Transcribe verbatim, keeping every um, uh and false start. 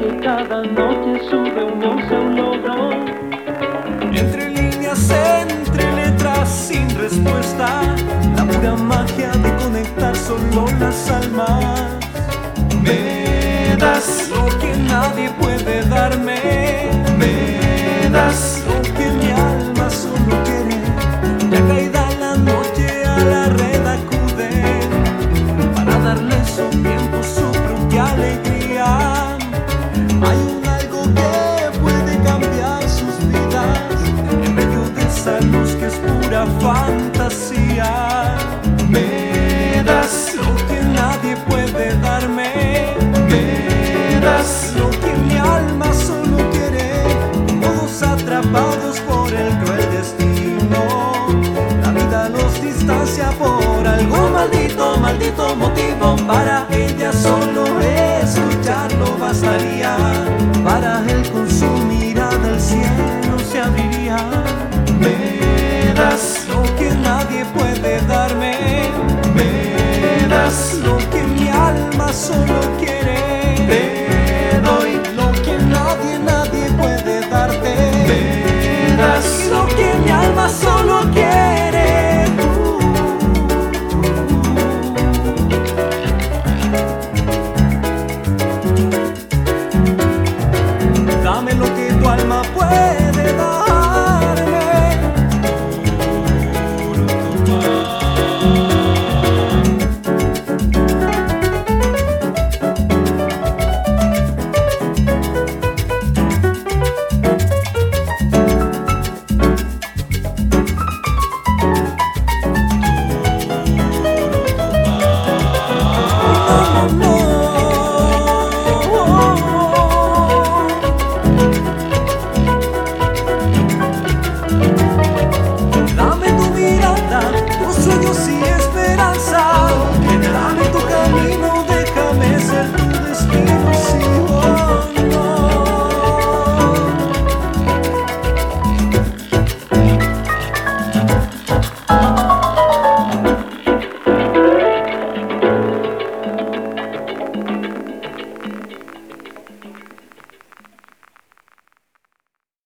que cada noche su reunión sea un logro. Entre líneas, entre letras sin respuesta, la pura magia de conectar solo las almas. Me das lo que nadie puede darme, me das lo que mi alma solo quiere. Ya caída la noche a la red acude para darle su tiempo, su propia alegría. Hay un algo que puede cambiar sus vidas en medio de esa luz que es pura fantasía. Me das lo que nadie puede darme, me das lo que mi alma solo quiere. Todos atrapados por el cruel destino, la vida los distancia por algún maldito, maldito motivo. Para ella solo escucharlo bastaría, para él con su mirada el cielo se abriría. Me das lo que nadie puede darme, me das lo que mi alma solo quiere. Te doy lo que nadie, nadie puede darte, me das lo que mi alma solo quiere. Dame lo que tu alma